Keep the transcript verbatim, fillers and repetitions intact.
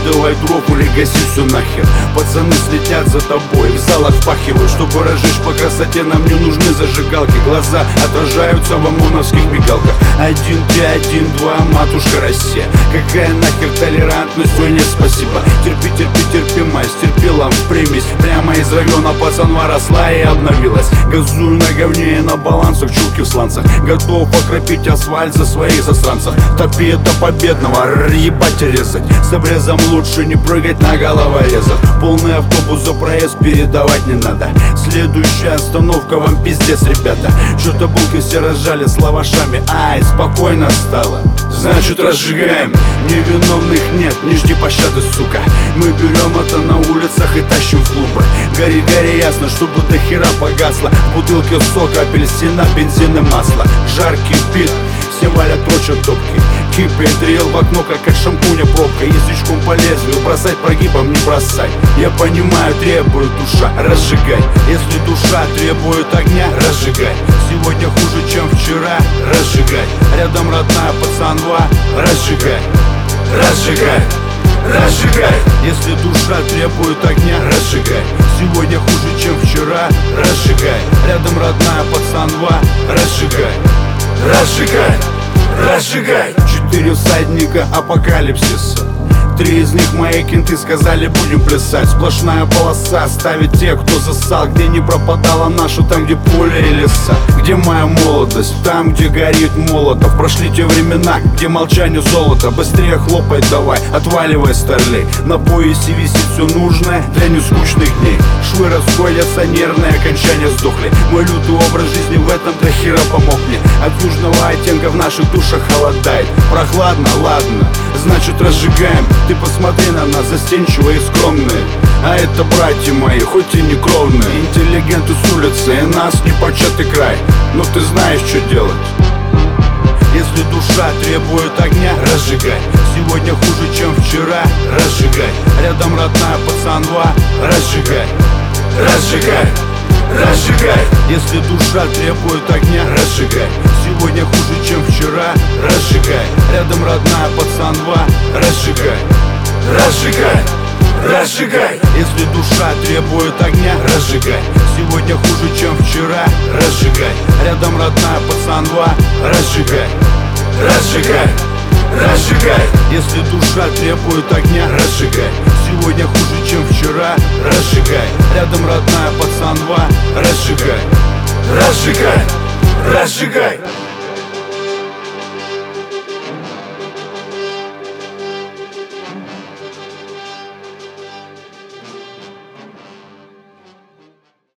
накидывай дров или гаси все нахер. Пацаны следят за тобой, в залах впахивают. Чтобы разжечь по красоте, нам не нужны зажигалки. Глаза отражаются в ОМОНовских мигалках. Один, ты, один, два, матушка Россия. Какая нахер толерантность? Ой, нет, спасибо. Терпи, терпи, терпи, май, стерпела в примесь. Прямо из района пацанва росла и обновилась. Газую на говне и на балансах, чулки в сланцах. Готов покропить асфальт за своих засранцев. Топи до победного, ебать и резать. С обрезом лучше не прыгать на головорезов. Полный автобус за проезд передавать не надо. Следующая остановка, вам пиздец, ребята. Что-то булки все разжали с лавашами. Ай, спокойно стало. Значит, разжигаем. Невиновных нет, не жди пощады, сука. Мы берем это на улицах и тащим в клубы. Гори, гори, ясно, чтобы до хера погасла. В бутылке сока, апельсина, бензин и масло. Жаркий бит, все валят прочь от топки. Кипит дрел в окно, как от шампуня пробка. Язычком по лезвию, бросать прогибом не бросай. Я понимаю, требует душа, разжигай. Если душа требует огня, разжигай. Сегодня хуже, чем вчера, разжигай. Рядом родная пацанва, разжигай. Разжигай, разжигай. Если душа требует огня, разжигай. Сегодня хуже, чем вчера, разжигай. Рядом родная пацанва, разжигай. Разжигай, разжигай. Четыре всадника апокалипсиса. Три из них мои кенты сказали, будем плясать. Сплошная полоса ставит те, кто засал. Где не пропадала наша, там где поле и леса. Где моя молодость, там где горит молотов. Прошли те времена, где молчание золото. Быстрее хлопай давай, отваливай старлей. На поясе висит все нужное для нескучных дней. Швы расходятся, нервные окончания сдохли. Мой лютый образ жизни в этом до хера помог мне. От южного оттенка в наших душах холодает. Прохладно, ладно, значит разжигаем. Ты посмотри на нас, застенчивые и скромные. А это братья мои, хоть и не кровные. Интеллигенты с улицы, и нас не початый край. Но ты знаешь, что делать. Если душа требует огня, разжигай. Сегодня хуже, чем вчера, разжигай. Рядом родная пацанва, разжигай. Разжигай, разжигай. Если душа требует огня, разжигай. Сегодня хуже, чем вчера, разжигай. Рядом родная пацанва, разжигай. Разжигай, разжигай. Если душа требует огня, разжигай. Сегодня хуже, чем вчера, разжигай. Рядом родная пацанва, разжигай. Разжигай, разжигай. Если душа требует огня, разжигай. Сегодня хуже, чем вчера, разжигай. Рядом родная пацанва, разжигай. Разжигай, разжигай.